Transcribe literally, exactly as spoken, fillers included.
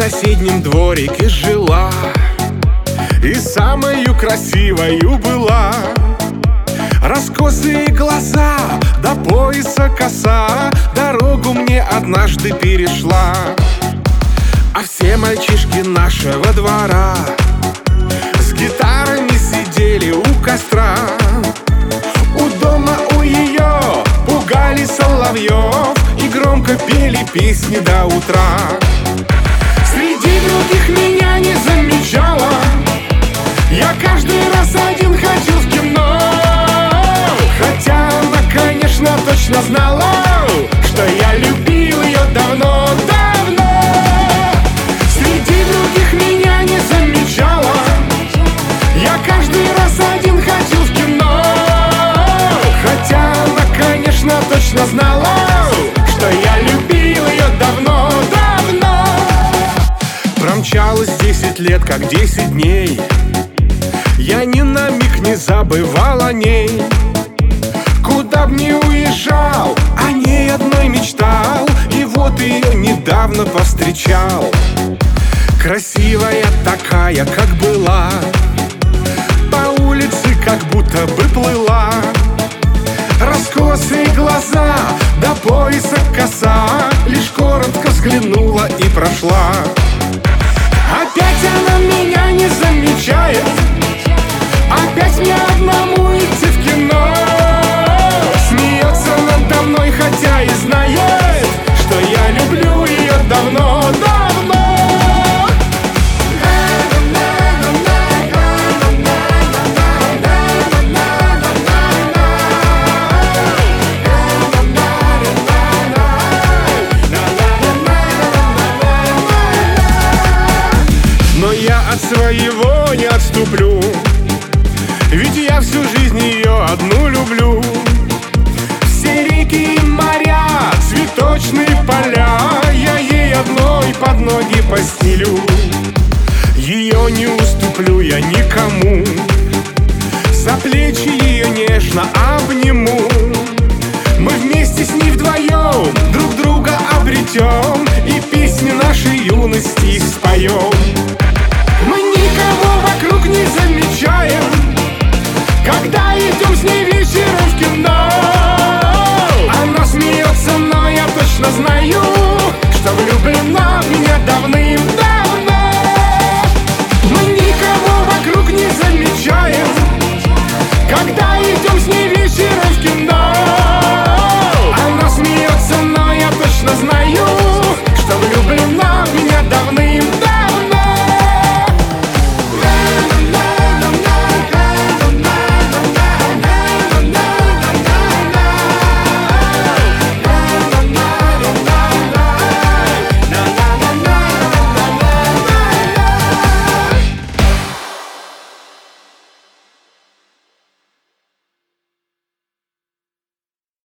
соседнем дворике жила и самою красивою была. Раскосые глаза, до пояса коса, дорогу мне однажды перешла. А все мальчишки нашего двора с гитарами сидели у костра. У дома у ее пугали соловьев и громко пели песни до утра. Среди других меня не замечала, я каждый раз один ходил в кино. Хотя она, конечно, точно знала, что я любил ее давно-давно. Среди других меня не замечала, я каждый раз один ходил в кино. Хотя она, конечно, точно знала, что я любил ее давно-давно. Промчалось десять лет, как десять дней, я ни на миг не забывал о ней. Куда б ни уезжал, о ней одной мечтал, и вот ее недавно повстречал. Красивая такая, как была, по улице как будто бы плыла. Раскосые глаза, до пояса коса, лишь коротко взглянула и прошла. Опять она меня не замечает, опять мне одному идти в кино. Смеется надо мной, хотя и знает, что я люблю ее давно-давно. Но я от своего не отступлю, ведь я всю жизнь ее одну люблю. Все реки и моря, цветочные поля, я ей одной под ноги постелю. Ее не уступлю я никому, за плечи ее нежно обниму. Мы вместе с ней вдвоем друг друга обретем и песни нашей юности споем. Мы никого вокруг не замечаем, когда идем с ней вечером в кино. Она смеется, но я точно знаю,